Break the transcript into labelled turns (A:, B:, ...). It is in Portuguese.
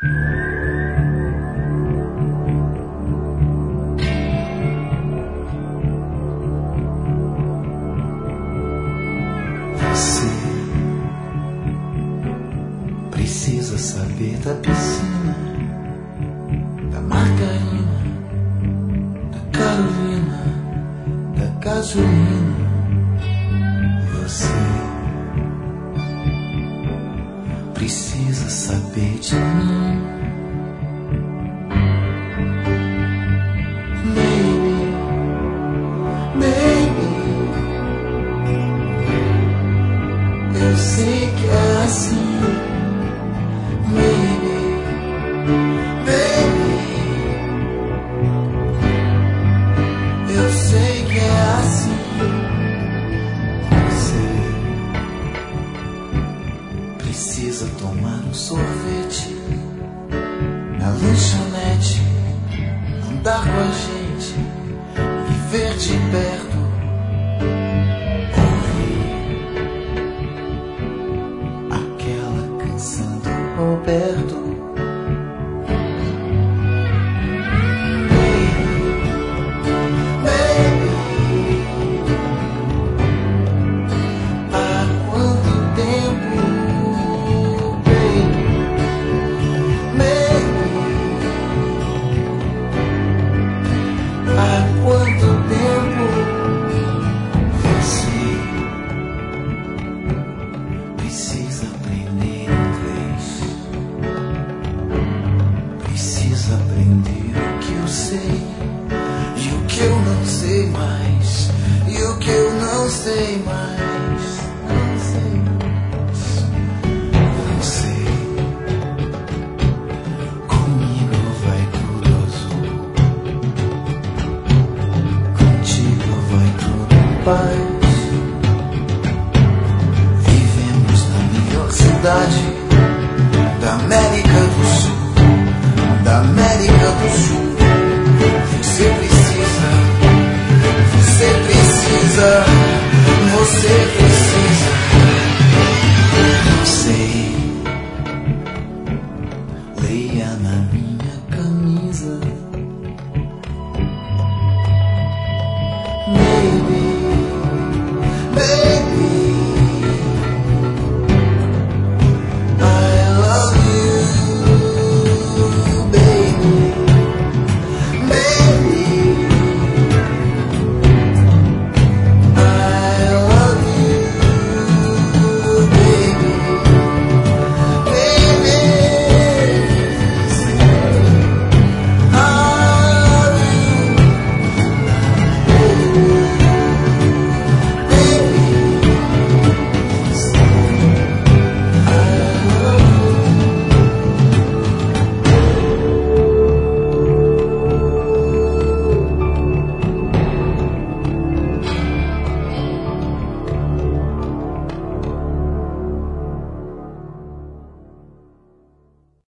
A: Você precisa saber da piscina, da margarina, da Carolina, da gasolina. Você precisa saber de mim. Eu sei que é assim, baby, baby. Eu sei que é assim. Você precisa tomar um sorvete na lanchonete, andar com a gente, viver de perto. Roberto, baby, há quanto tempo, baby, há quanto tempo você precisa aprender inglês? Precisa aprender o que eu sei e o que eu não sei mais, e o que eu não sei mais, não sei mais, não sei. Comigo vai tudo azul, contigo vai tudo em paz. Vivemos na melhor cidade da América do Sul. Da América do Sul. Você precisa, você precisa, você precisa. Não sei, leia na